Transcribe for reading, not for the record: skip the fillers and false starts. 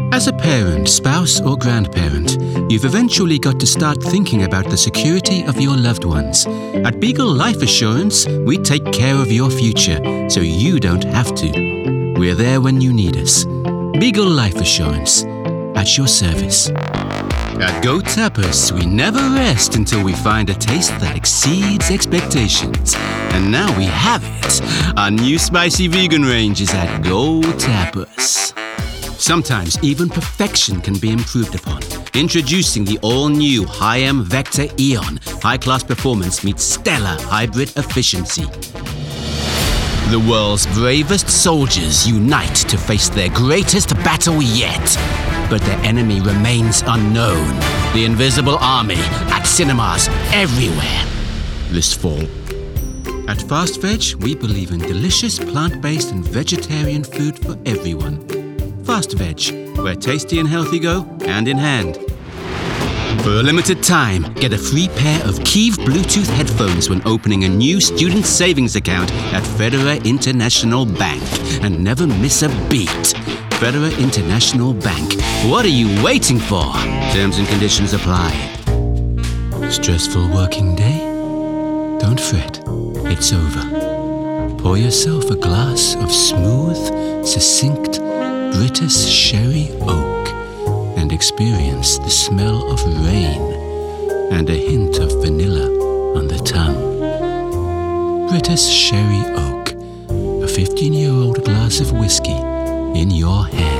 As a parent, spouse, or grandparent, you've eventually got to start thinking about the security of your loved ones. At Beagle Life Assurance, we take care of your future so you don't have to. We're there when you need us. Beagle Life Assurance, at your service. At Go Tapas, we never rest until we find a taste that exceeds expectations. And now we have it. Our new spicy vegan range is at Go Tapas. Sometimes even perfection can be improved upon. Introducing the all-new Hi-Am Vector Eon. High-class performance meets stellar hybrid efficiency. The world's bravest soldiers unite to face their greatest battle yet. But their enemy remains unknown. The Invisible Army at cinemas everywhere this fall. At Fast Veg, we believe in delicious plant-based and vegetarian food for everyone. Fast Veg, where tasty and healthy go hand in hand. For a limited time, get a free pair of Kiev Bluetooth headphones when opening a new student savings account at Federer International Bank. And never miss a beat. Federer International Bank. What are you waiting for? Terms and conditions apply. Stressful working day? Don't fret. It's over. Pour yourself a glass of smooth, succinct British Sherry Oak and experience the smell of rain and a hint of vanilla on the tongue. British Sherry Oak, a 15-year-old glass of whiskey in your hand.